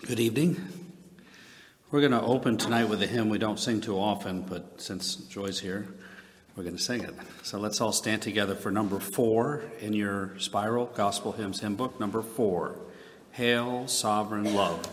Good evening. We're going to open tonight with a hymn we don't sing too often, but since Joy's here, we're going to sing it. So let's all stand together for number 4 in your spiral, Gospel Hymns hymn book, number 4, Hail, Sovereign Love.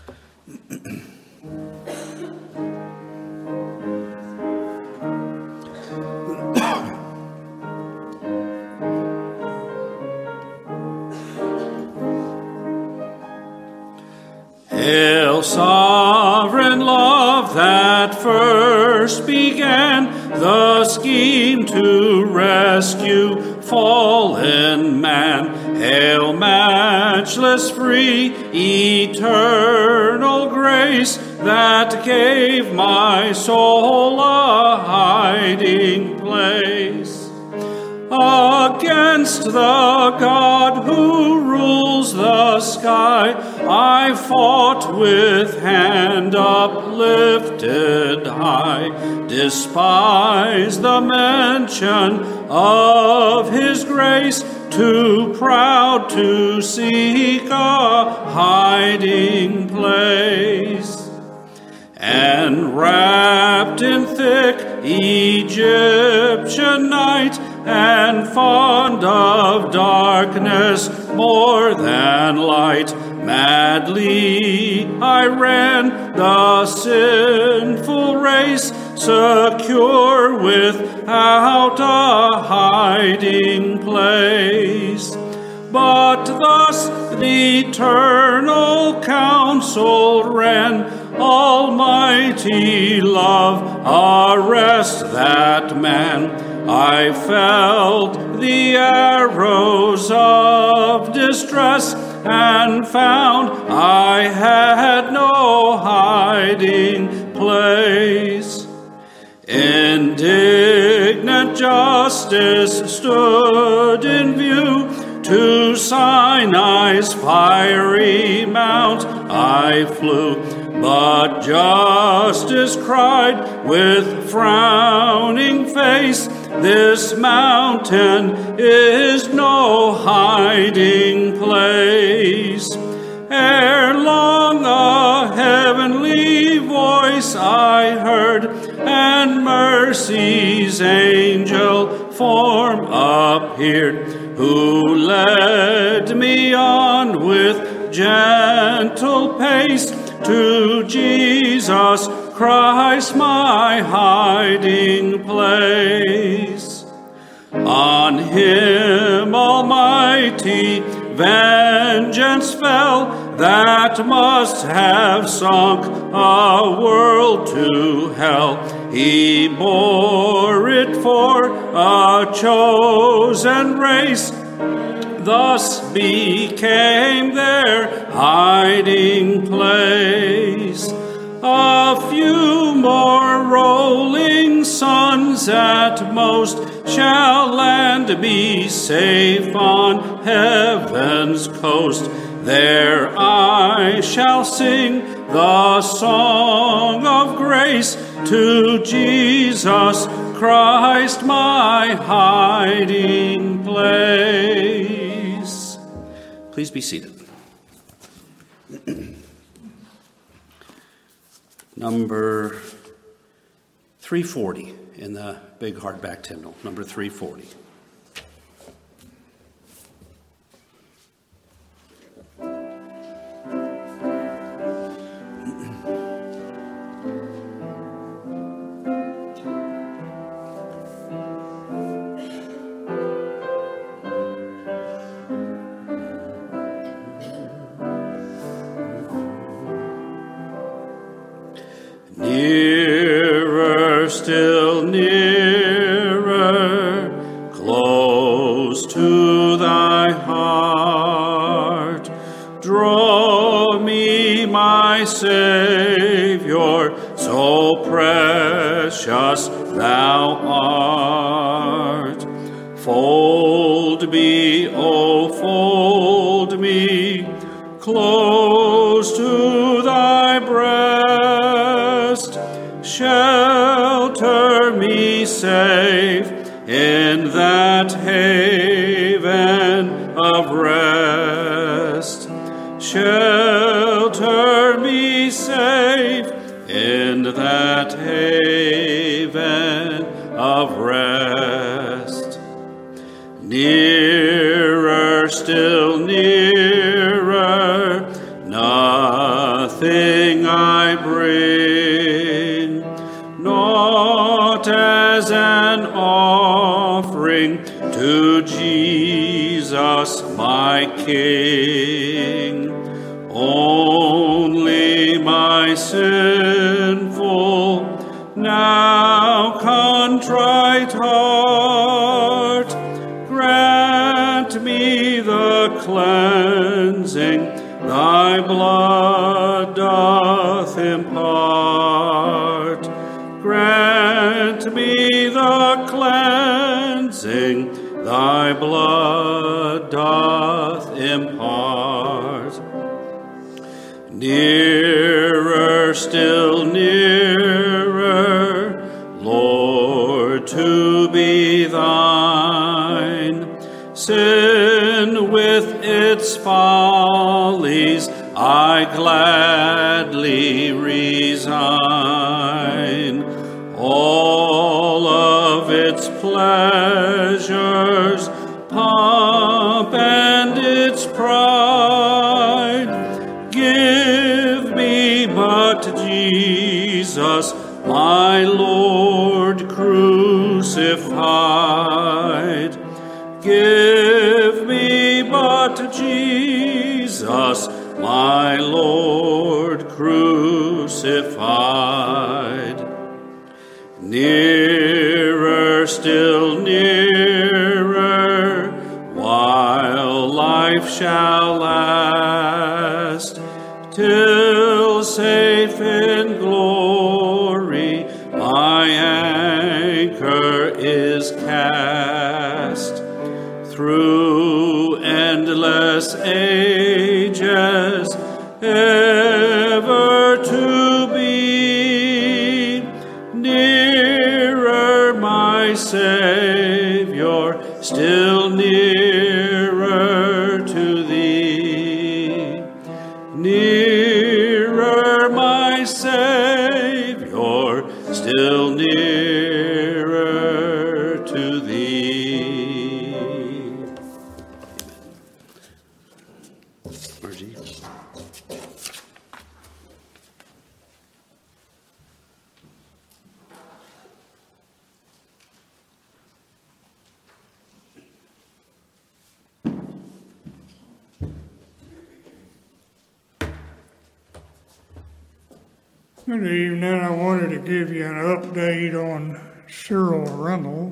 Hail, sovereign love that first began the scheme to rescue fallen man. Hail, matchless, free, eternal grace that gave my soul a hiding place. Against the God who rules the sky, I fought with hand uplifted high. Despise the mention of his grace, too proud to seek a hiding place. And wrapped in thick Egyptian night, and fond of darkness more than light, madly I ran the sinful race, secure without a hiding place. But thus the eternal counsel ran, Almighty love, arrest that man. I felt the arrows of distress and found I had no hiding place. Indignant justice stood in view. To Sinai's fiery mount I flew, but justice cried with frowning face, this mountain is no hiding place. Ere long a heavenly voice I heard, and mercy's angel form appeared, who led me on with gentle pace to Jesus Christ, my hiding place. On him almighty vengeance fell, that must have sunk a world to hell. He bore it for a chosen race, thus became their hiding place. A few more rolling suns at most shall land be safe on heaven's coast. There I shall sing the song of grace to Jesus Christ, my hiding place. Please be seated. Number 340 in the big hardback hymnal, number 340. Nearer, still nearer, close to thy heart. Draw me, my Savior, so precious thou art. Fold me, oh, fold me, close to thy breast. Shelter me safe in that haven of rest. Shelter that haven of rest. Nearer, still nearer, nothing I bring, not as an offering to Jesus my King, only my sinful, now contrite heart. Grant me the cleansing thy blood doth impart. Grant me the cleansing thy blood doth impart. Nearer, still nearer, Lord, to be thine. Sin with its follies I gladly resign. All of its pleasures, pomp, and its pride, give me but Jesus, my Lord crucified. Give me but Jesus, my Lord crucified. Nearer, still nearer, while life shall last, till safe in glory my anchor is cast. Through endless ages, ever to be nearer, my Savior, still nearer to thee. Nearer, my Savior, still nearer to thee. Margie. Good evening. I wanted to give you an update on Cyril Reynolds.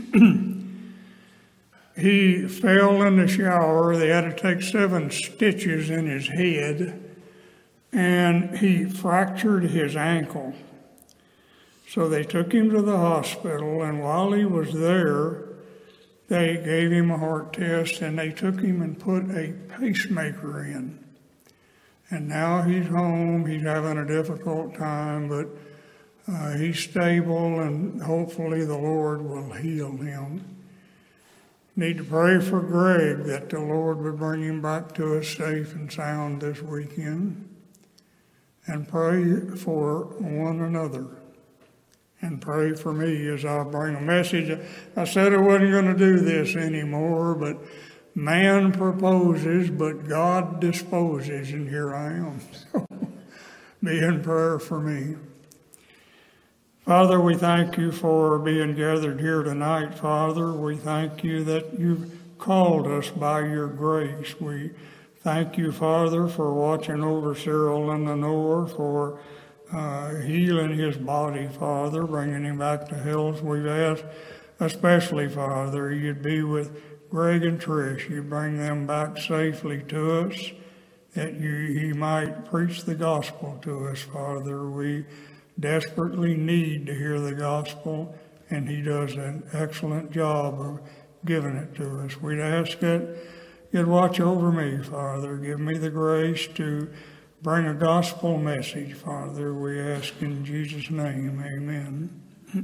He fell in the shower. They had to take 7 stitches in his head, and he fractured his ankle. So they took him to the hospital, and while he was there, they gave him a heart test, and they took him and put a pacemaker in. And now he's home. He's having a difficult time, but he's stable, and hopefully the Lord will heal him. Need to pray for Greg that the Lord would bring him back to us safe and sound this weekend. And pray for one another. And pray for me as I bring a message. I said I wasn't going to do this anymore, but man proposes, but God disposes, and here I am. So be in prayer for me. Father, we thank you for being gathered here tonight, Father. We thank you that you've called us by your grace. We thank you, Father, for watching over Cyril and Lenore, for healing his body, Father, bringing him back to health. We've asked, especially, Father, you'd be with Greg and Trish. You bring them back safely to us, that he might preach the gospel to us, Father. We desperately need to hear the gospel, and he does an excellent job of giving it to us. We'd ask that you'd watch over me, Father. Give me the grace to bring a gospel message, Father. We ask in Jesus' name, amen.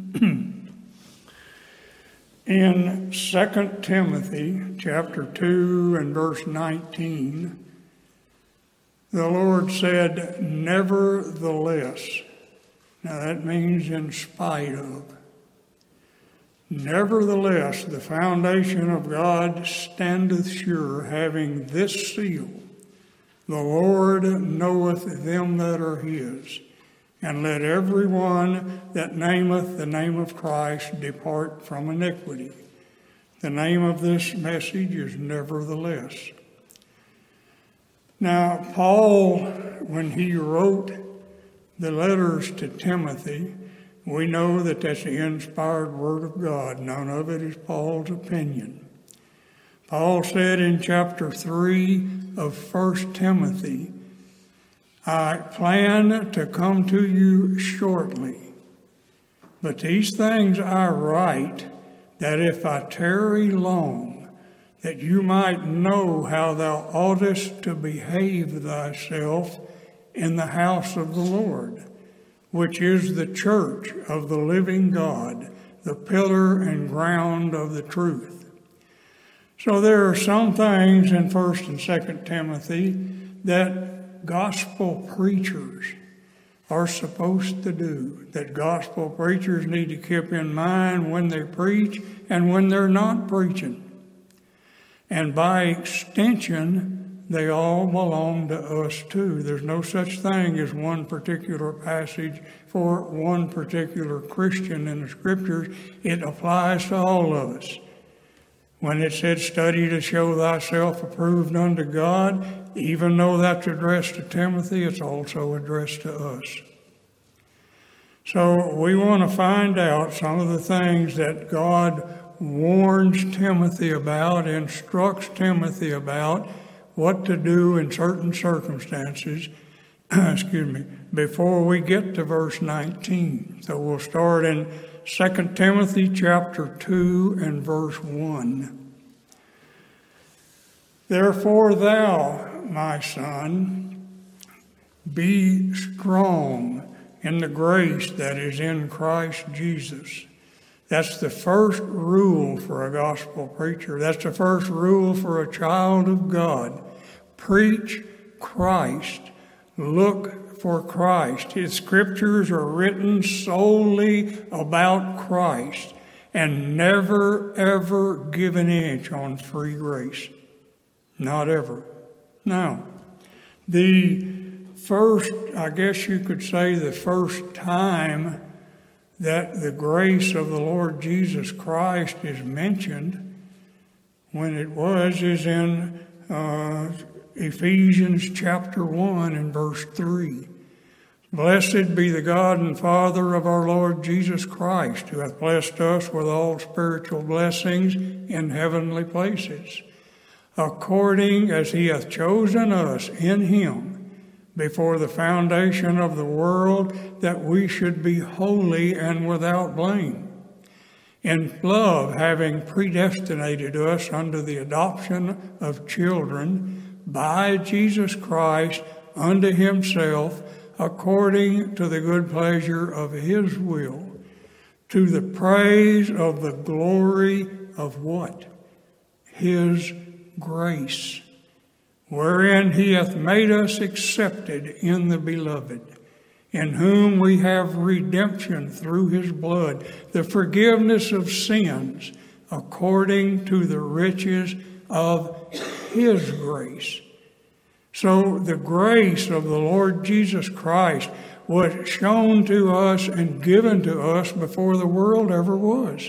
In 2 Timothy chapter 2 and verse 19, the Lord said, "Nevertheless, Now that means in spite of. Nevertheless, the foundation of God standeth sure, having this seal: the Lord knoweth them that are his. And let every one that nameth the name of Christ depart from iniquity. The name of this message is nevertheless. Now, Paul, when he wrote the letters to Timothy, we know that that's the inspired word of God. None of it is Paul's opinion. Paul said in chapter 3 of 1 Timothy, I plan to come to you shortly, but these things I write, that if I tarry long, that you might know how thou oughtest to behave thyself in the house of the Lord, which is the church of the living God, the pillar and ground of the truth. So there are some things in 1 and 2 Timothy that gospel preachers are supposed to do, that gospel preachers need to keep in mind when they preach and when they're not preaching. And by extension, they all belong to us too. There's no such thing as one particular passage for one particular Christian in the Scriptures. It applies to all of us. When it said, study to show thyself approved unto God, even though that's addressed to Timothy, it's also addressed to us. So we want to find out some of the things that God warns Timothy about, instructs Timothy about, what to do in certain circumstances, before we get to verse 19. So we'll start in 2 Timothy chapter 2 and verse 1. Therefore thou, my son, be strong in the grace that is in Christ Jesus. That's the first rule for a gospel preacher. That's the first rule for a child of God. Preach Christ. Look for Christ. His scriptures are written solely about Christ and never, ever give an inch on free grace. Not ever. Now, the first, I guess you could say the first time that the grace of the Lord Jesus Christ is mentioned, when it was, is in Ephesians chapter 1 and verse 3. Blessed be the God and Father of our Lord Jesus Christ, who hath blessed us with all spiritual blessings in heavenly places, according as he hath chosen us in him before the foundation of the world, that we should be holy and without blame. In love, having predestinated us unto the adoption of children by Jesus Christ unto himself, according to the good pleasure of his will, to the praise of the glory of what? His grace, wherein he hath made us accepted in the beloved, in whom we have redemption through his blood, the forgiveness of sins, according to the riches of his grace. So the grace of the Lord Jesus Christ was shown to us and given to us before the world ever was.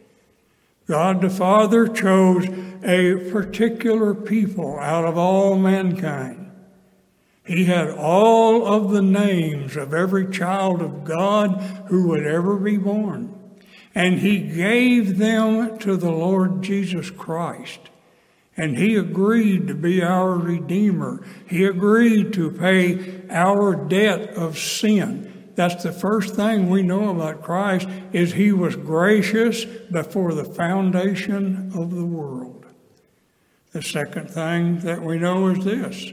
God the Father chose a particular people out of all mankind. He had all of the names of every child of God who would ever be born. And he gave them to the Lord Jesus Christ. And he agreed to be our Redeemer. He agreed to pay our debt of sin. That's the first thing we know about Christ, is he was gracious before the foundation of the world. The second thing that we know is this.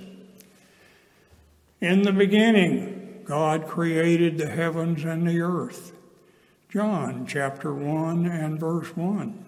In the beginning, God created the heavens and the earth. John chapter 1 and verse 1.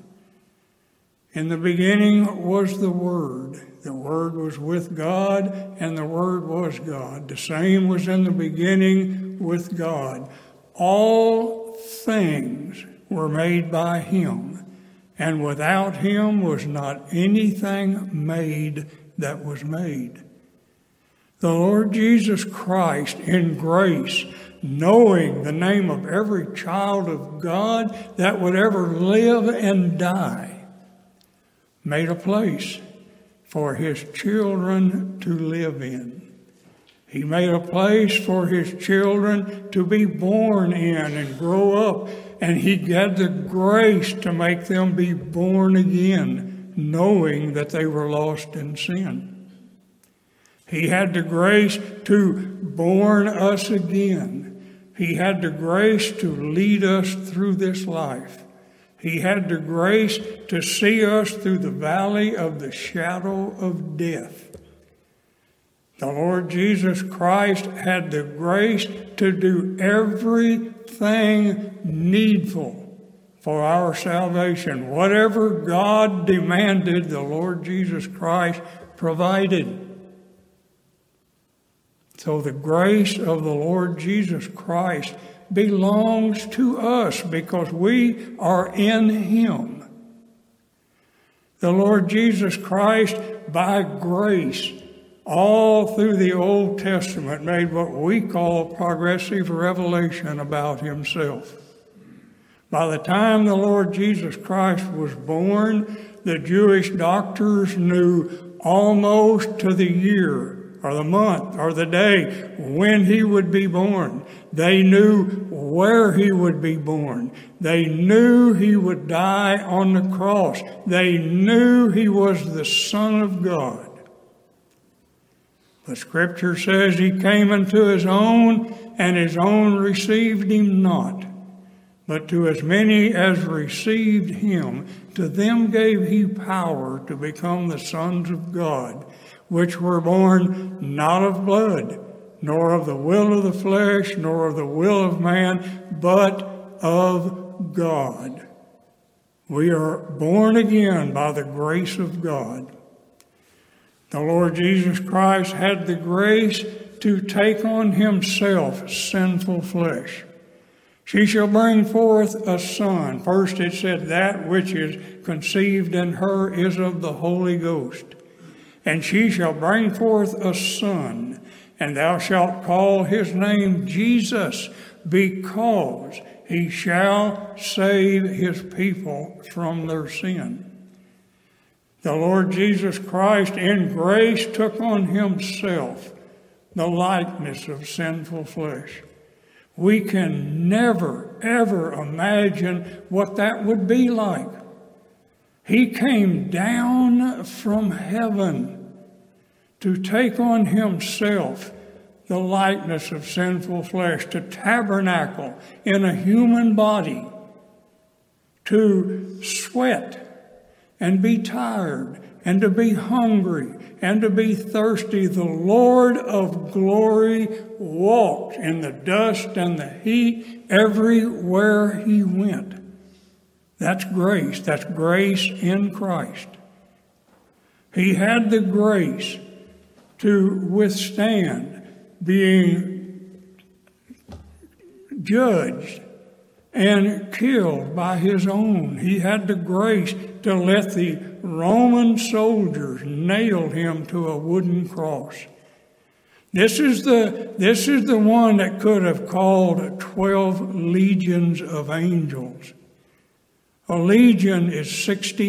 In the beginning was the Word. The Word was with God, and the Word was God. The same was in the beginning with God. All things were made by him, and without him was not anything made that was made. The Lord Jesus Christ, in grace, knowing the name of every child of God that would ever live and die, made a place for his children to live in. He made a place for his children to be born in and grow up, and he had the grace to make them be born again, knowing that they were lost in sin. He had the grace to born us again. He had the grace to lead us through this life. He had the grace to see us through the valley of the shadow of death. The Lord Jesus Christ had the grace to do everything needful for our salvation. Whatever God demanded, the Lord Jesus Christ provided. So the grace of the Lord Jesus Christ belongs to us because we are in him. The Lord Jesus Christ, by grace, all through the Old Testament, made what we call progressive revelation about himself. By the time the Lord Jesus Christ was born, the Jewish doctors knew almost to the year or the month or the day when he would be born. They knew where he would be born. They knew he would die on the cross. They knew he was the Son of God. The Scripture says he came unto his own, and his own received him not. But to as many as received him, to them gave he power to become the sons of God, which were born not of blood, nor of the will of the flesh, nor of the will of man, but of God. We are born again by the grace of God. The Lord Jesus Christ had the grace to take on himself sinful flesh. She shall bring forth a son. First it said, that which is conceived in her is of the Holy Ghost. And she shall bring forth a son, and thou shalt call his name Jesus, because he shall save his people from their sin. The Lord Jesus Christ in grace took on himself the likeness of sinful flesh. We can never, ever imagine what that would be like. He came down from heaven to take on himself the likeness of sinful flesh, to tabernacle in a human body, to sweat and be tired, and to be hungry, and to be thirsty. The Lord of glory walked in the dust and the heat everywhere he went. That's grace. That's grace in Christ. He had the grace to withstand being judged and killed by his own. He had the grace to let the Roman soldiers nail him to a wooden cross. This is the one that could have called 12 legions of angels. A legion is 600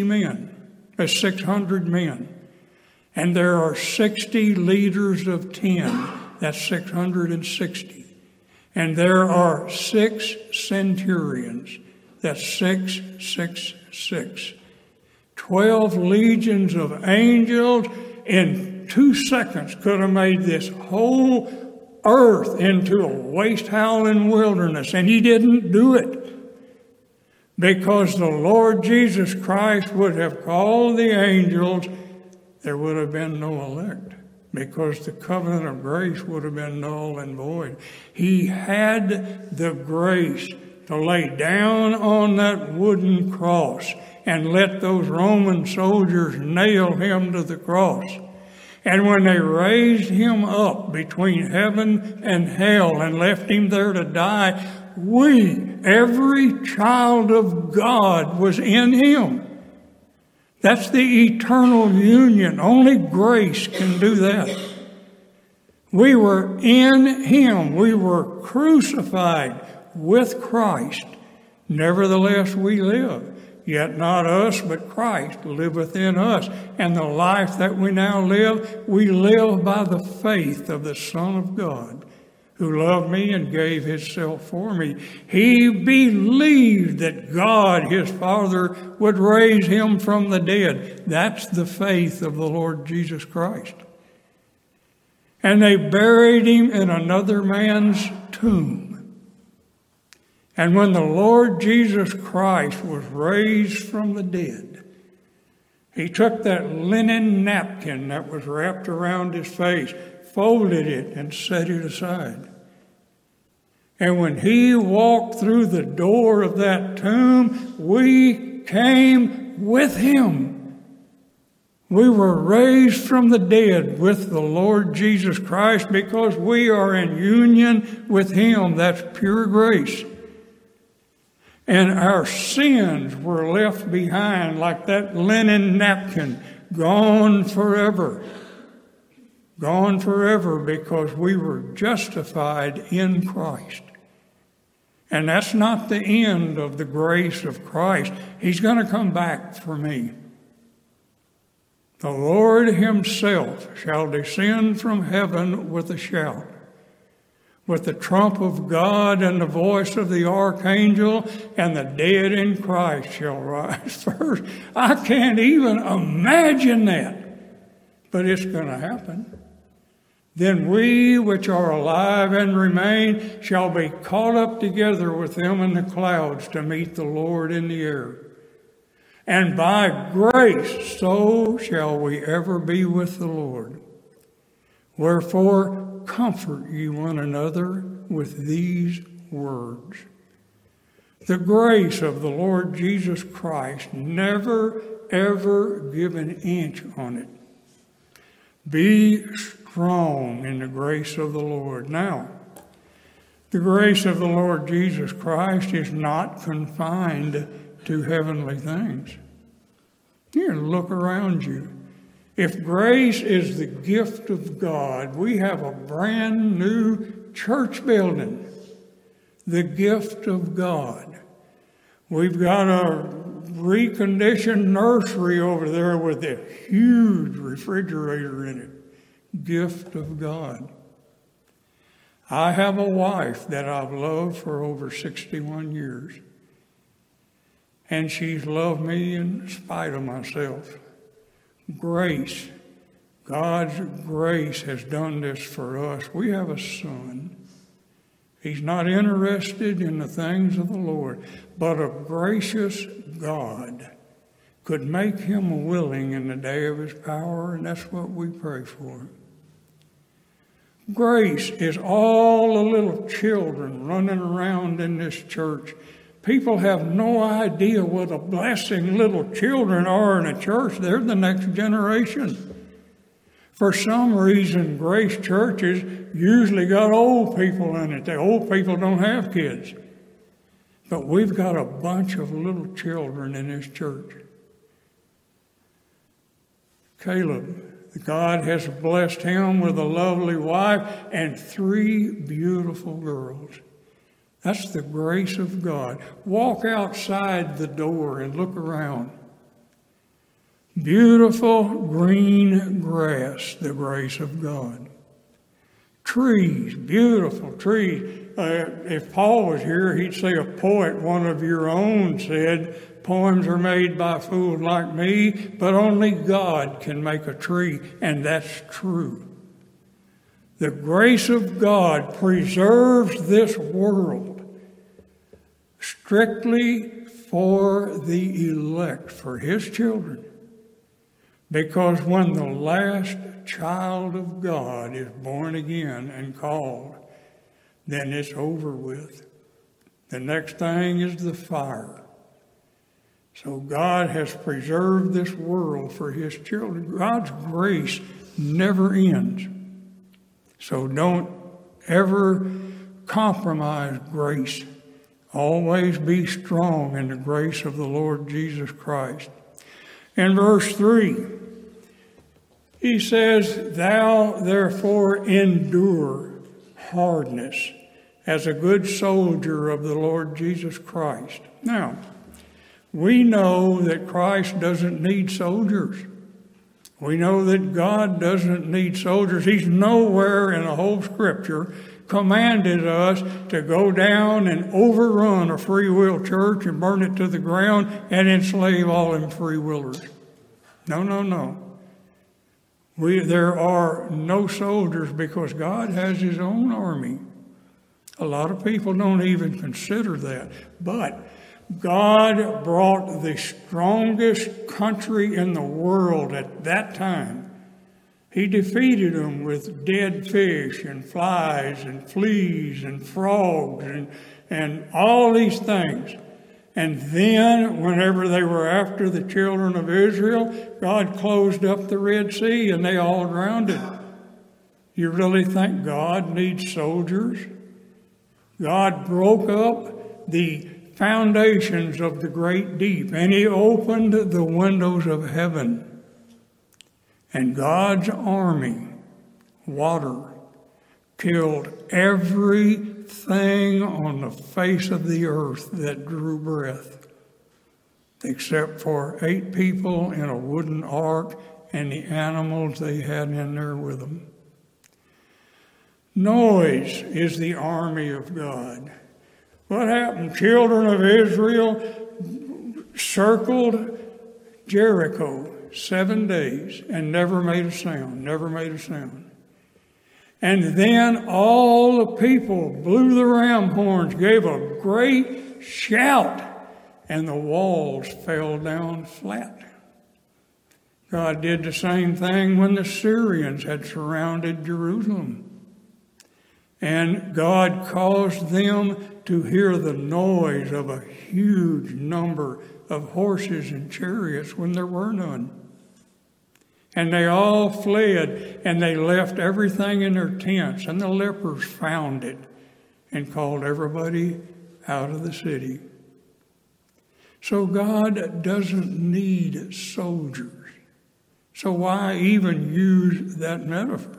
men. And there are 60 leaders of 10. That's 660. And there are 6 centurions. That's 666. 12 legions of angels in 2 seconds could have made this whole earth into a waste howling wilderness. And he didn't do it. Because the Lord Jesus Christ would have called the angels, there would have been no elect. Because the covenant of grace would have been null and void. He had the grace to lay down on that wooden cross and let those Roman soldiers nail him to the cross. And when they raised him up between heaven and hell and left him there to die, every child of God was in him. That's the eternal union. Only grace can do that. We were in him. We were crucified with Christ. Nevertheless we live. Yet not us, but Christ liveth in us. And the life that we now live, we live by the faith of the Son of God, who loved me and gave himself for me. He believed that God, his Father, would raise him from the dead. That's the faith of the Lord Jesus Christ. And they buried him in another man's tomb. And when the Lord Jesus Christ was raised from the dead, he took that linen napkin that was wrapped around his face, folded it, and set it aside. And when he walked through the door of that tomb, we came with him. We were raised from the dead with the Lord Jesus Christ because we are in union with him. That's pure grace. And our sins were left behind like that linen napkin, gone forever. Gone forever because we were justified in Christ. And that's not the end of the grace of Christ. He's going to come back for me. The Lord himself shall descend from heaven with a shout, with the trump of God and the voice of the archangel, and the dead in Christ shall rise first. I can't even imagine that, but it's going to happen. Then we which are alive and remain shall be caught up together with them in the clouds to meet the Lord in the air. And by grace so shall we ever be with the Lord. Wherefore comfort ye one another with these words. The grace of the Lord Jesus Christ, never ever give an inch on it. Be strong in the grace of the Lord. Now, the grace of the Lord Jesus Christ is not confined to heavenly things. Here, look around you. If grace is the gift of God, we have a brand new church building. The gift of God. We've got a reconditioned nursery over there with a huge refrigerator in it. Gift of God. I have a wife that I've loved for over 61 years. And she's loved me in spite of myself. Grace. God's grace has done this for us. We have a son. He's not interested in the things of the Lord, but a gracious God could make him willing in the day of his power, and that's what we pray for. Grace is all the little children running around in this church. People have no idea what a blessing little children are in a church. They're the next generation. For some reason, Grace churches usually got old people in it. The old people don't have kids. But we've got a bunch of little children in this church. Caleb, God has blessed him with a lovely wife and 3 beautiful girls. That's the grace of God. Walk outside the door and look around. Beautiful green grass, the grace of God. Trees, beautiful trees. If Paul was here, he'd say a poet, one of your own, said, poems are made by fools like me, but only God can make a tree, and that's true. The grace of God preserves this world strictly for the elect, for his children. Because when the last child of God is born again and called, then it's over with. The next thing is the fire. So God has preserved this world for his children. God's grace never ends. So don't ever compromise grace. Always be strong in the grace of the Lord Jesus Christ. In verse 3, he says, thou therefore endure hardness as a good soldier of the Lord Jesus Christ. Now, we know that Christ doesn't need soldiers. We know that God doesn't need soldiers. He's nowhere in the whole Scripture commanded us to go down and overrun a free will church and burn it to the ground and enslave all them free willers. No, no, no. There are no soldiers because God has His own army. A lot of people don't even consider that. But God brought the strongest country in the world at that time. He defeated them with dead fish and flies and fleas and frogs and all these things. And then, whenever they were after the children of Israel, God closed up the Red Sea and they all drowned. You really think God needs soldiers? God broke up the foundations of the great deep, and He opened the windows of heaven. And God's army, water, killed everything on the face of the earth that drew breath, except for 8 people in a wooden ark and the animals they had in there with them. Noise is the army of God. What happened? Children of Israel circled Jericho 7 days and never made a sound, never made a sound. And then all the people blew the ram horns, gave a great shout, and the walls fell down flat. God did the same thing when the Syrians had surrounded Jerusalem. And God caused them to hear the noise of a huge number of horses and chariots when there were none. And they all fled, and they left everything in their tents, and the lepers found it and called everybody out of the city. So God doesn't need soldiers. So why even use that metaphor?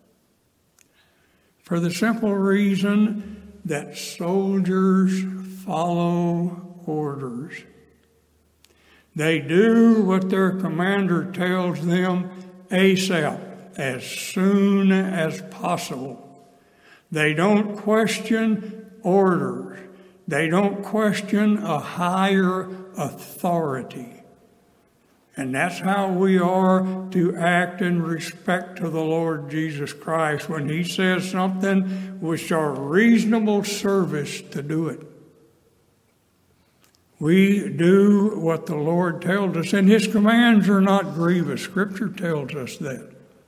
For the simple reason that soldiers follow orders. They do what their commander tells them ASAP, as soon as possible. They don't question orders. They don't question a higher authority. And that's how we are to act in respect to the Lord Jesus Christ. When He says something, we show reasonable service to do it. We do what the Lord tells us, and His commands are not grievous. Scripture tells us that.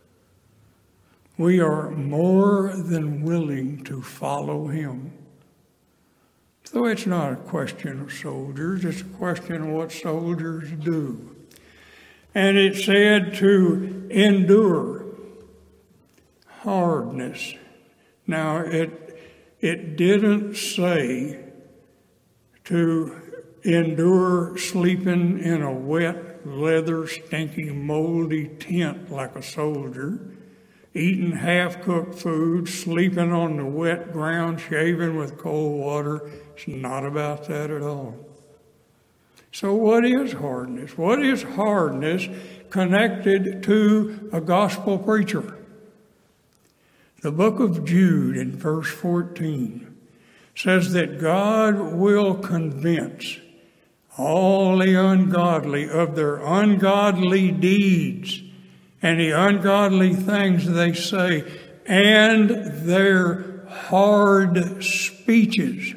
We are more than willing to follow Him. So it's not a question of soldiers, it's a question of what soldiers do. And it said to endure hardness. Now, it didn't say to endure sleeping in a wet, leather, stinky, moldy tent like a soldier, eating half-cooked food, sleeping on the wet ground, shaving with cold water. It's not about that at all. So what is hardness? What is hardness connected to a gospel preacher? The book of Jude in verse 14 says that God will convince all the ungodly of their ungodly deeds and the ungodly things they say and their hard speeches.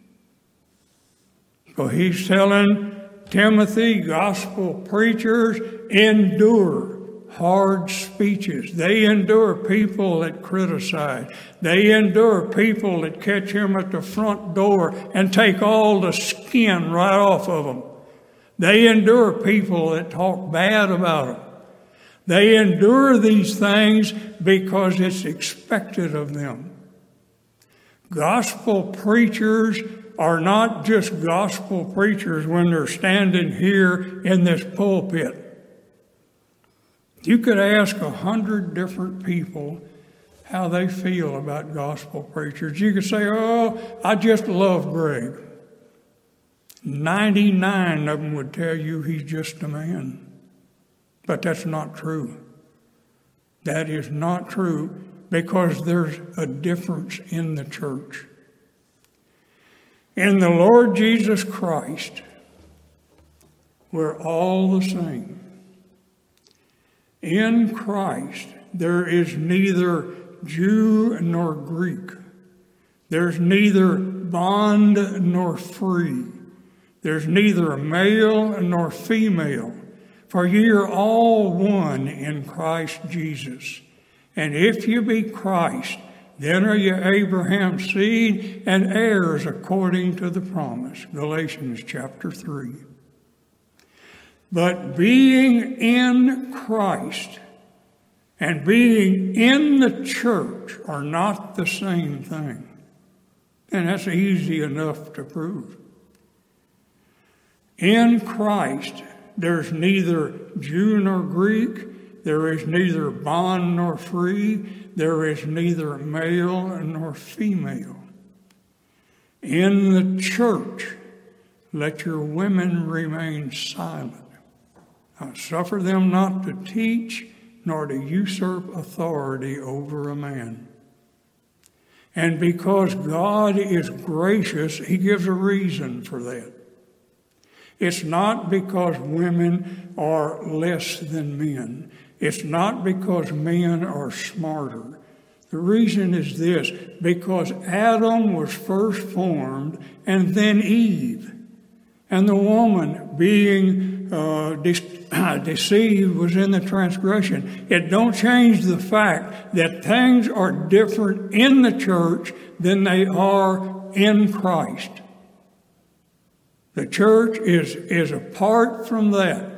So he's telling Timothy, gospel preachers, endure hard speeches. They endure people that criticize. They endure people that catch him at the front door and take all the skin right off of them. They endure people that talk bad about them. They endure these things because it's expected of them. Gospel preachers are not just gospel preachers when they're standing here in this pulpit. You could ask 100 different people how they feel about gospel preachers. You could say, oh, I just love Greg. 99 of them would tell you he's just a man. But that's not true. That is not true, because there's a difference in the church. In the Lord Jesus Christ, we're all the same. In Christ, there is neither Jew nor Greek. There's neither bond nor free. There's neither male nor female. For ye are all one in Christ Jesus. And if you be Christ, then are you Abraham's seed and heirs according to the promise. Galatians chapter 3. But being in Christ and being in the church are not the same thing. And that's easy enough to prove. In Christ, there's neither Jew nor Greek. There is neither bond nor free. There is neither male nor female. In the church, let your women remain silent. Suffer them not to teach, nor to usurp authority over a man. And because God is gracious, he gives a reason for that. It's not because women are less than men. It's not because men are smarter. The reason is this: because Adam was first formed and then Eve. And the woman being deceived was in the transgression. It don't change the fact that things are different in the church than they are in Christ. The church is apart from that.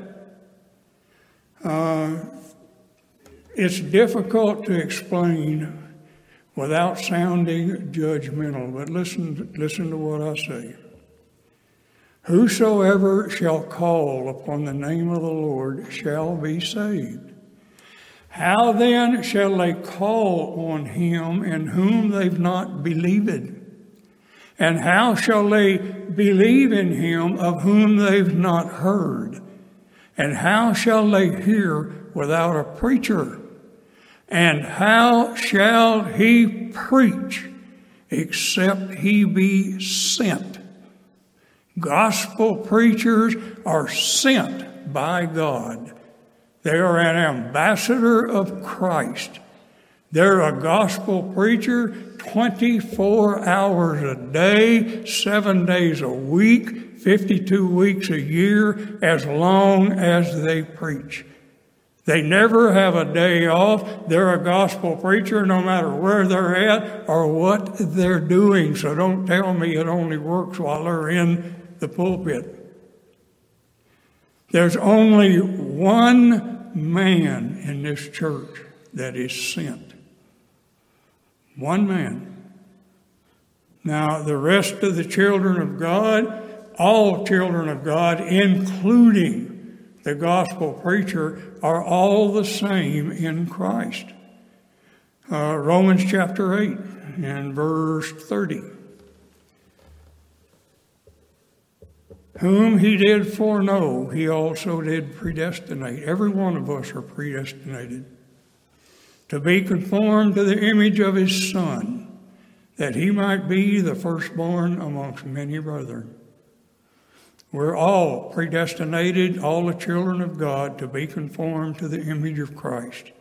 It's difficult to explain without sounding judgmental, but listen to what I say. Whosoever shall call upon the name of the Lord shall be saved. How then shall they call on him in whom they've not believed? And how shall they believe in him of whom they've not heard? And how shall they hear without a preacher? And how shall he preach except he be sent? Gospel preachers are sent by God. They are an ambassador of Christ. They're a gospel preacher 24 hours a day, 7 days a week, 52 weeks a year, as long as they preach. They never have a day off. They're a gospel preacher no matter where they're at or what they're doing. So don't tell me it only works while they're in the pulpit. There's only one man in this church that is sent. One man. Now, the rest of the children of God, all children of God, including the gospel preacher, are all the same in Christ. Romans chapter 8 and verse 30. Whom he did foreknow, he also did predestinate. Every one of us are predestinated to be conformed to the image of his Son, that he might be the firstborn amongst many brethren. We're all predestinated, all the children of God, to be conformed to the image of Christ.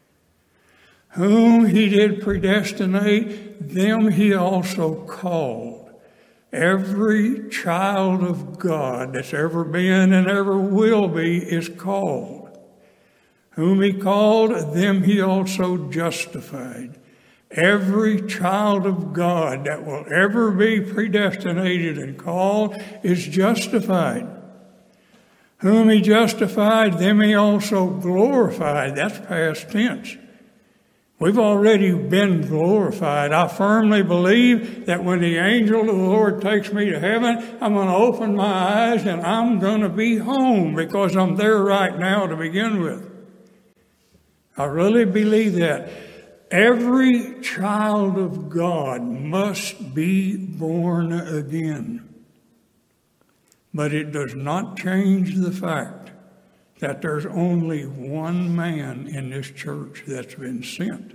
Whom he did predestinate, them he also called. Every child of God that's ever been and ever will be is called. Whom he called, them he also justified. Every child of God that will ever be predestinated and called is justified. Whom he justified, them he also glorified. That's past tense. We've already been glorified. I firmly believe that when the angel of the Lord takes me to heaven, I'm going to open my eyes and I'm going to be home because I'm there right now to begin with. I really believe that. Every child of God must be born again. But it does not change the fact that there's only one man in this church that's been sent.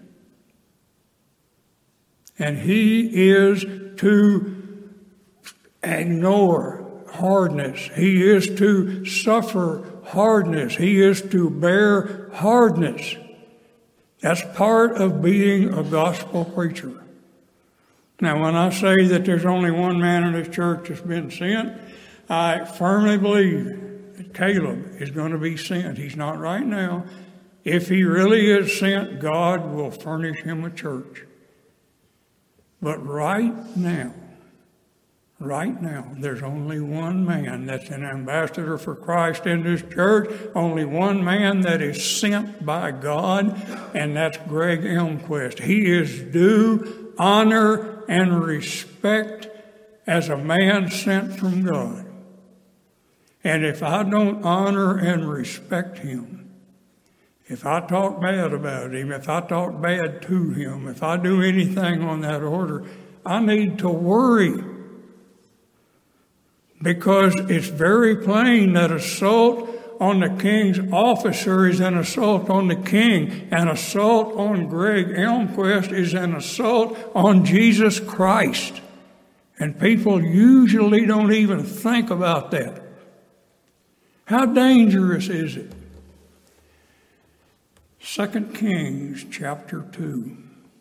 And he is to ignore hardness. He is to suffer hardness. He is to bear hardness. That's part of being a gospel preacher. Now, when I say that there's only one man in this church that's been sent, I firmly believe that Caleb is going to be sent. He's not right now. If he really is sent, God will furnish him a church. But right now, there's only one man that's an ambassador for Christ in this church, only one man that is sent by God, and that's Greg Elmquist. He is due honor and respect as a man sent from God. And if I don't honor and respect him, if I talk bad about him, if I talk bad to him, if I do anything on that order, I need to worry. Because it's very plain that assault on the king's officer is an assault on the king. An assault on Greg Elmquist is an assault on Jesus Christ. And people usually don't even think about that. How dangerous is it? 2 Kings chapter 2.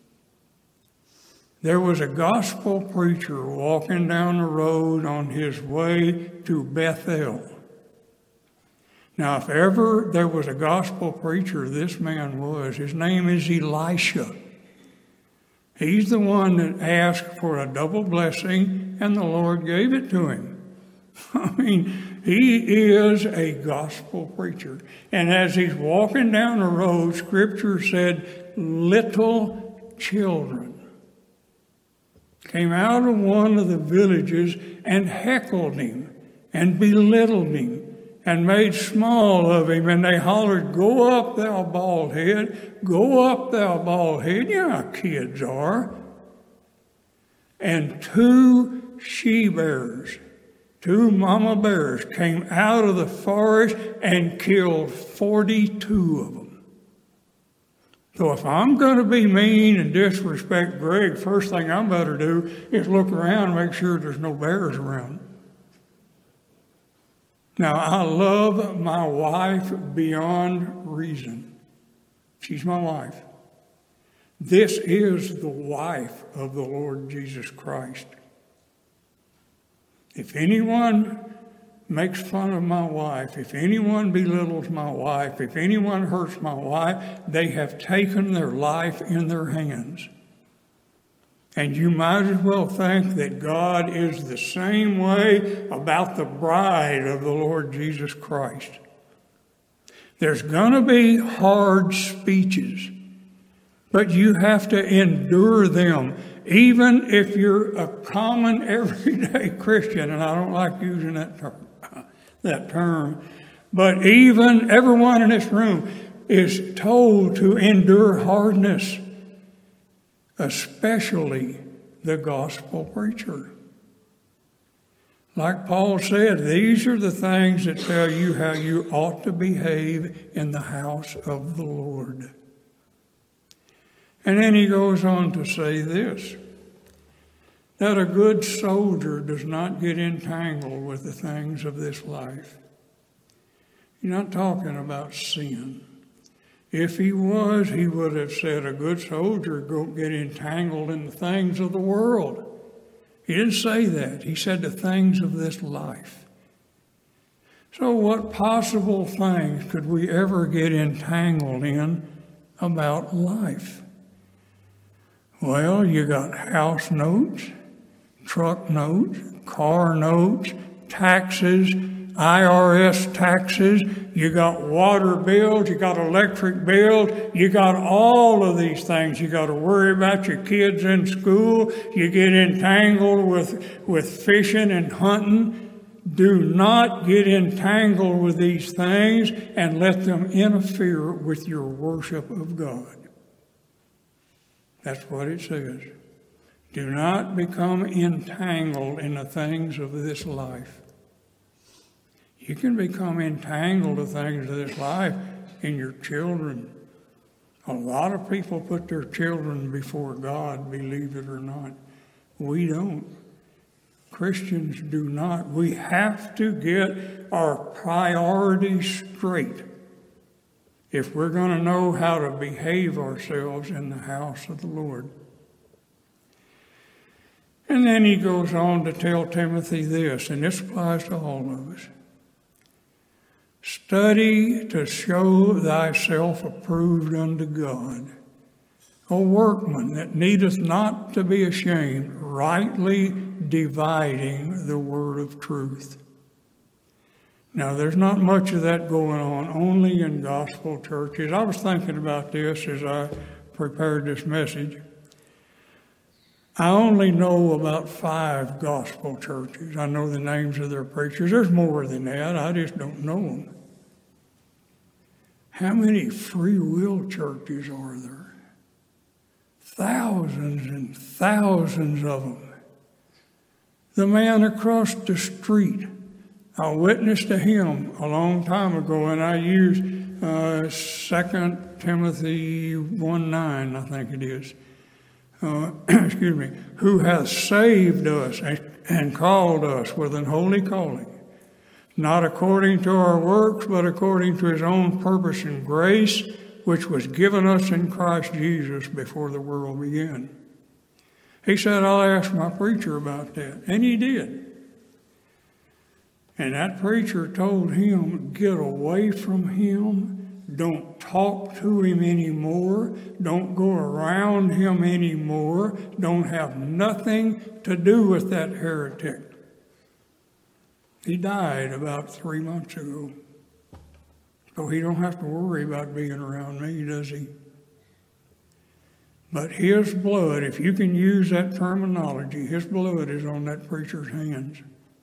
There was a gospel preacher walking down the road on his way to Bethel. Now, if ever there was a gospel preacher, this man was. His name is Elisha. He's the one that asked for a double blessing, and the Lord gave it to him. I mean, he is a gospel preacher. And as he's walking down the road, Scripture said, little children came out of one of the villages and heckled him and belittled him and made small of him. And they hollered, "Go up, thou bald head. Go up, thou bald head." You know how kids are. And 2 she-bears, 2 mama bears came out of the forest and killed 42 of them. So if I'm going to be mean and disrespect Greg, first thing I'm better do is look around and make sure there's no bears around. Now, I love my wife beyond reason. She's my wife. This is the wife of the Lord Jesus Christ. If anyone makes fun of my wife, if anyone belittles my wife, if anyone hurts my wife, they have taken their life in their hands. And you might as well think that God is the same way about the bride of the Lord Jesus Christ. There's going to be hard speeches, but you have to endure them. Even if you're a common everyday Christian, and I don't like using that term, but even everyone in this room is told to endure hardness, especially the gospel preacher. Like Paul said, these are the things that tell you how you ought to behave in the house of the Lord. And then he goes on to say this, that a good soldier does not get entangled with the things of this life. You're not talking about sin. If he was, he would have said a good soldier don't get entangled in the things of the world. He didn't say that. He said the things of this life. So what possible things could we ever get entangled in about life? Well, you got house notes, truck notes, car notes, taxes, IRS taxes, you got water bills, you got electric bills, you got all of these things. You got to worry about your kids in school. You get entangled with fishing and hunting. Do not get entangled with these things and let them interfere with your worship of God. That's what it says. Do not become entangled in the things of this life. You can become entangled in things of this life in your children. A lot of people put their children before God, believe it or not. We don't. Christians do not. We have to get our priorities straight if we're going to know how to behave ourselves in the house of the Lord. And then he goes on to tell Timothy this, and this applies to all of us. Study to show thyself approved unto God, a workman that needeth not to be ashamed, rightly dividing the word of truth. Now, there's not much of that going on only in gospel churches. I was thinking about this as I prepared this message. I only know about 5 gospel churches. I know the names of their preachers. There's more than that. I just don't know them. How many free will churches are there? Thousands and thousands of them. The man across the street, I witnessed to him a long time ago, and I used 2 Timothy 1:9, I think it is. Excuse me, who hath saved us and called us with an holy calling, not according to our works, but according to his own purpose and grace, which was given us in Christ Jesus before the world began. He said, I'll ask my preacher about that. And he did. And that preacher told him, get away from him. Don't talk to him anymore. Don't go around him anymore. Don't have nothing to do with that heretic. He died about 3 months ago. So he don't have to worry about being around me, does he? But his blood, if you can use that terminology, his blood is on that preacher's hands.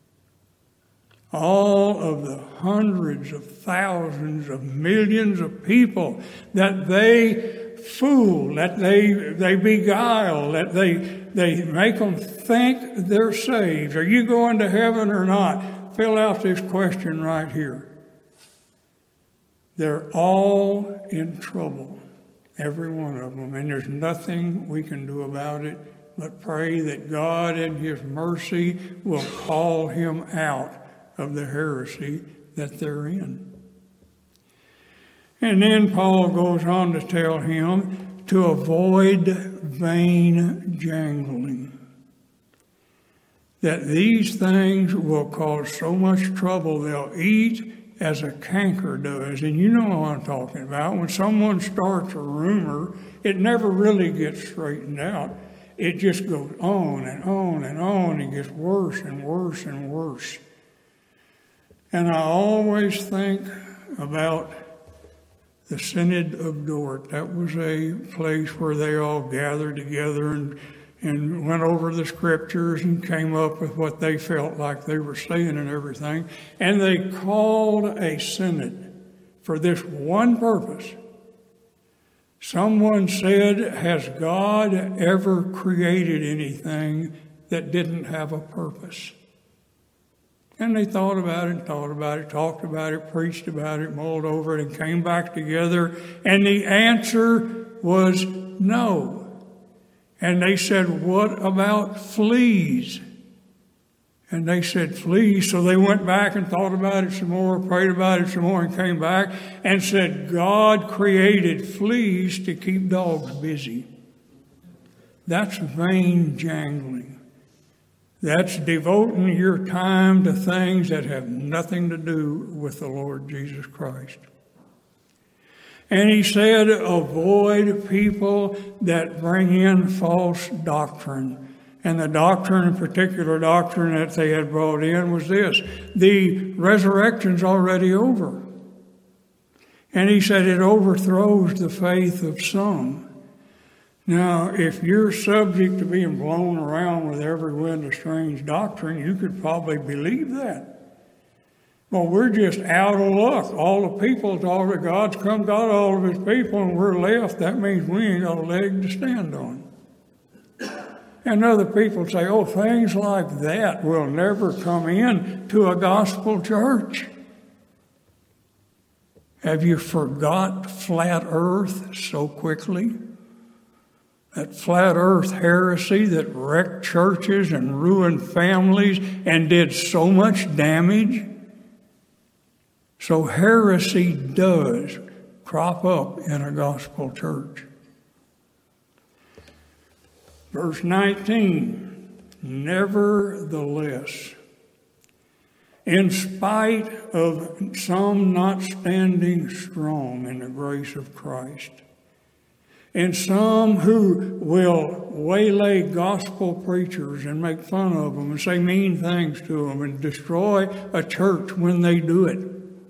All of the hundreds of thousands of millions of people that they fool, that they beguile, that they make them think they're saved. Are you going to heaven or not? Fill out this question right here. They're all in trouble, every one of them, and there's nothing we can do about it but pray that God in his mercy will call him out of the heresy that they're in. And then Paul goes on to tell him to avoid vain jangling. That these things will cause so much trouble, they'll eat as a canker does. And you know what I'm talking about. When someone starts a rumor, it never really gets straightened out. It just goes on and on and on. It gets worse and worse and worse. And I always think about the Synod of Dort. That was a place where they all gathered together and went over the scriptures and came up with what they felt like they were saying and everything. And they called a synod for this one purpose. Someone said, has God ever created anything that didn't have a purpose? And they thought about it, talked about it, preached about it, mulled over it, and came back together. And the answer was no. And they said, what about fleas? And they said, fleas. So they went back and thought about it some more, prayed about it some more, and came back and said, God created fleas to keep dogs busy. That's vain jangling. That's devoting your time to things that have nothing to do with the Lord Jesus Christ. And he said, avoid people that bring in false doctrine. And the doctrine, a particular doctrine that they had brought in was this: the resurrection's already over. And he said it overthrows the faith of some. Now, if you're subject to being blown around with every wind of strange doctrine, you could probably believe that. Well, we're just out of luck. All the people thought that God's come, got all of his people, and we're left. That means we ain't got a leg to stand on. And other people say, oh, things like that will never come in to a gospel church. Have you forgot flat earth so quickly? That flat earth heresy that wrecked churches and ruined families and did so much damage? So heresy does crop up in a gospel church. Verse 19, nevertheless, in spite of some not standing strong in the grace of Christ, and some who will waylay gospel preachers and make fun of them and say mean things to them and destroy a church when they do it,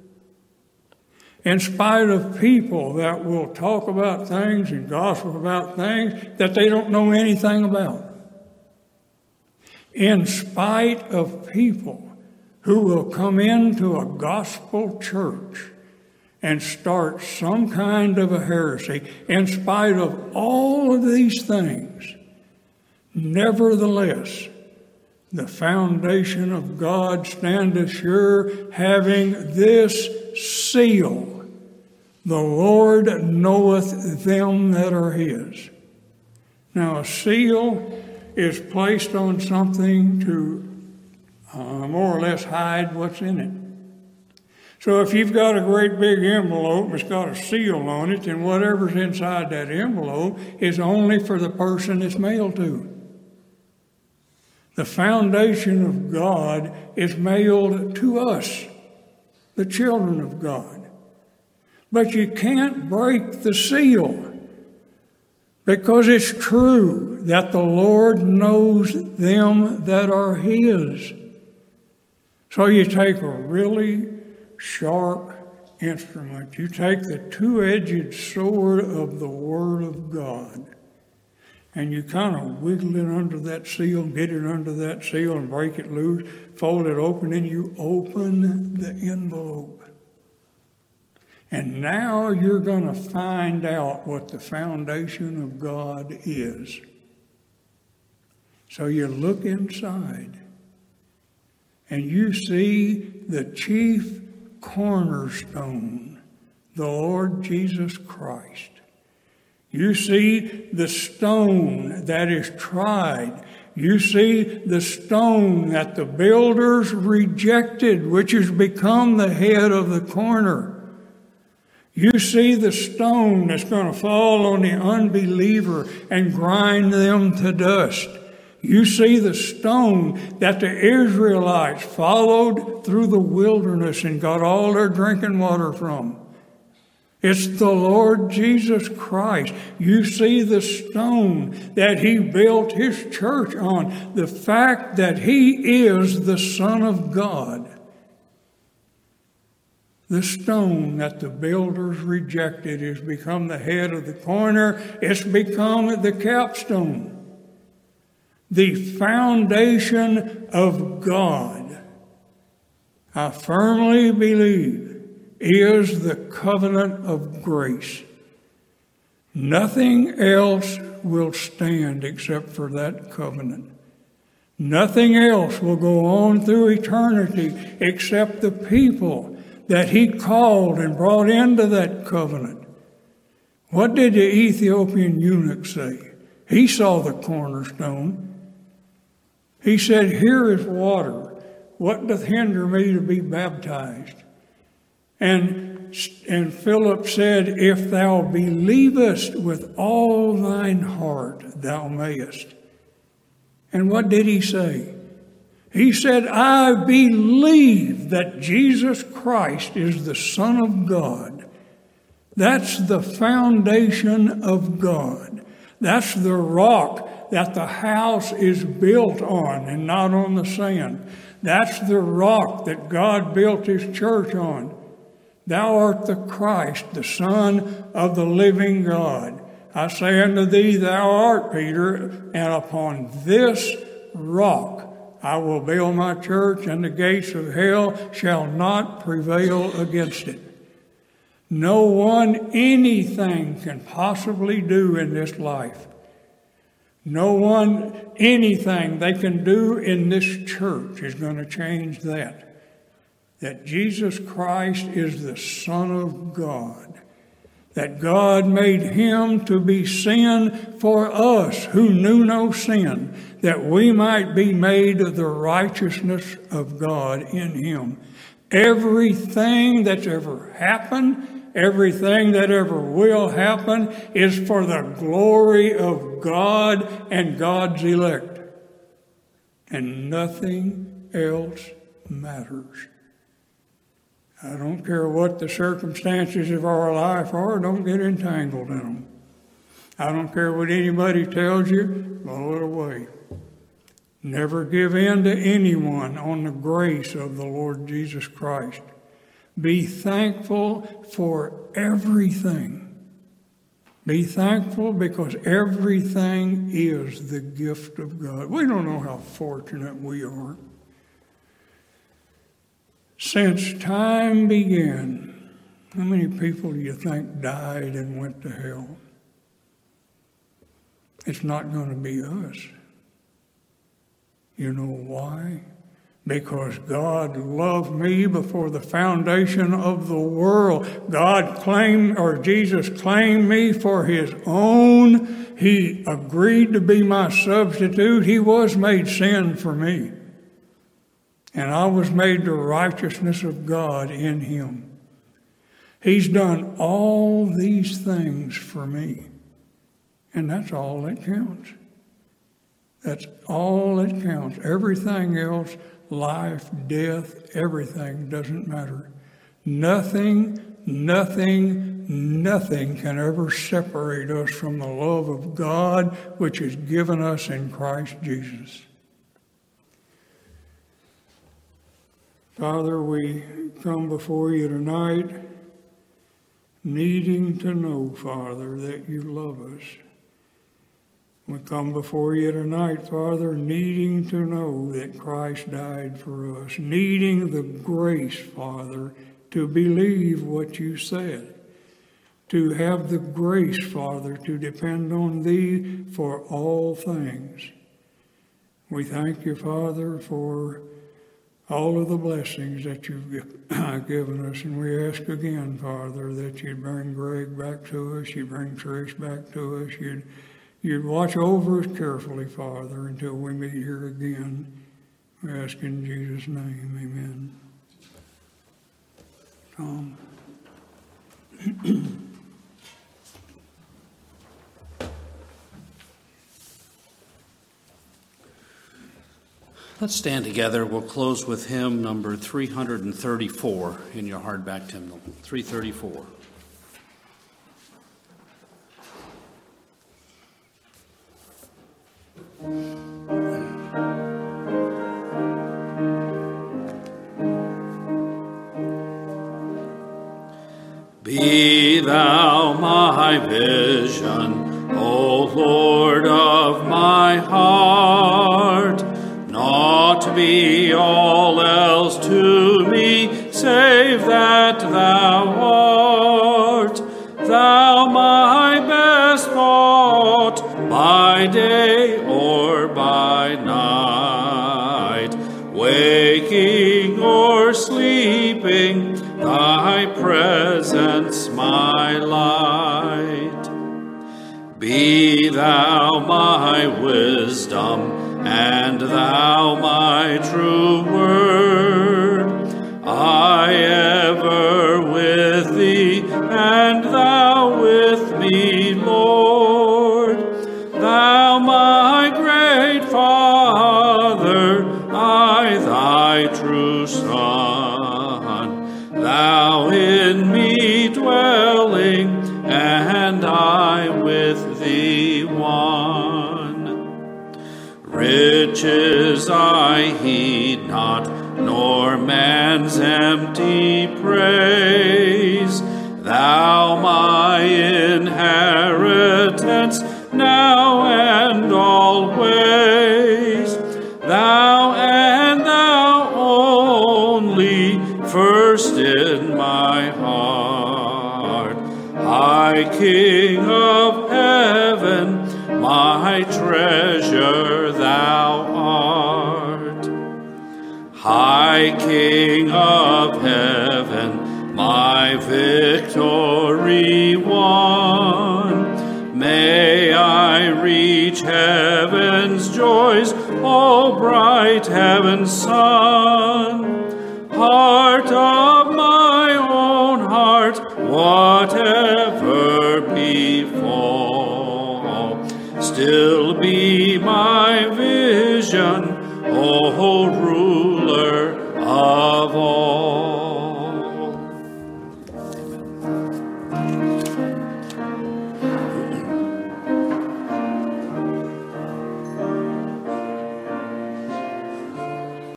in spite of people that will talk about things and gossip about things that they don't know anything about, in spite of people who will come into a gospel church and start some kind of a heresy, in spite of all of these things, nevertheless, the foundation of God standeth sure, having this seal: the Lord knoweth them that are his. Now, a seal is placed on something to more or less hide what's in it. So if you've got a great big envelope, it's got a seal on it, then whatever's inside that envelope is only for the person it's mailed to. The foundation of God is mailed to us, the children of God. But you can't break the seal, because it's true that the Lord knows them that are his. So you take a really sharp instrument. You take the two-edged sword of the Word of God, and you kind of wiggle it under that seal, get it under that seal, and break it loose, fold it open, and you open the envelope. And now you're going to find out what the foundation of God is. So you look inside, and you see the chief cornerstone, the Lord Jesus Christ. You see the stone that is tried. You see the stone that the builders rejected, which has become the head of the corner. You see the stone that's going to fall on the unbeliever and grind them to dust. You see the stone that the Israelites followed through the wilderness and got all their drinking water from. It's the Lord Jesus Christ. You see the stone that he built his church on, the fact that he is the Son of God. The stone that the builders rejected has become the head of the corner. It's become the capstone. The foundation of God, I firmly believe, is the covenant of grace. Nothing else will stand except for that covenant. Nothing else will go on through eternity except the people that he called and brought into that covenant. What did the Ethiopian eunuch say? He saw the cornerstone. He said, "Here is water. What doth hinder me to be baptized?" And Philip said, "If thou believest with all thine heart, thou mayest." And what did he say? He said, "I believe that Jesus Christ is the Son of God." That's the foundation of God. That's the rock that the house is built on and not on the sand. That's the rock that God built his church on. Thou art the Christ, the Son of the living God. I say unto thee, thou art Peter, and upon this rock I will build my church, and the gates of hell shall not prevail against it. No one anything can possibly do in this life. No one anything they can do in this church is going to change that. That Jesus Christ is the Son of God. That God made him to be sin for us who knew no sin, that we might be made the righteousness of God in him. Everything that's ever happened, everything that ever will happen is for the glory of God and God's elect. And nothing else matters. I don't care what the circumstances of our life are, don't get entangled in them. I don't care what anybody tells you, blow it away. Never give in to anyone on the grace of the Lord Jesus Christ. Be thankful for everything. Be thankful because everything is the gift of God. We don't know how fortunate we are. Since time began, how many people do you think died and went to hell? It's not going to be us. You know why? Because God loved me before the foundation of the world. Jesus claimed me for his own. He agreed to be my substitute. He was made sin for me. And I was made the righteousness of God in him. He's done all these things for me. And that's all that counts. That's all that counts. Everything else, life, death, everything doesn't matter. Nothing can ever separate us from the love of God which is given us in Christ Jesus. Father, we come before you tonight needing to know, Father, that you love us. We come before you tonight, Father, needing to know that Christ died for us, needing the grace, Father, to believe what you said, to have the grace, Father, to depend on thee for all things. We thank you, Father, for all of the blessings that you've given us. And we ask again, Father, that you'd bring Greg back to us, you'd bring Trish back to us, you'd watch over us carefully, Father, until we meet here again. We ask in Jesus' name, amen. Tom. Let's stand together. We'll close with hymn number 334 in your hardback hymnal. 334. Be thou my vision, O Lord of my heart, not be all else to me, save that thou art. Thou my best thought, by day or by night, waking or sleeping, thy presence my light. Be thou my wisdom, and thou my true word. I ever with thee, and thou with me, Lord. Thou my great Father, I thy true Son. Thou in me dwelling, and I with thee one. riches I heed not, nor man's empty praise. Thou my inheritance, now and always. Thou and thou only, first in my heart. High King of heaven, my treasure thou art. High King of heaven, my victory won. May I reach heaven's joys, O bright heaven's sun. Heart of my own heart, whatever befall, still be my vision, O ruler of all.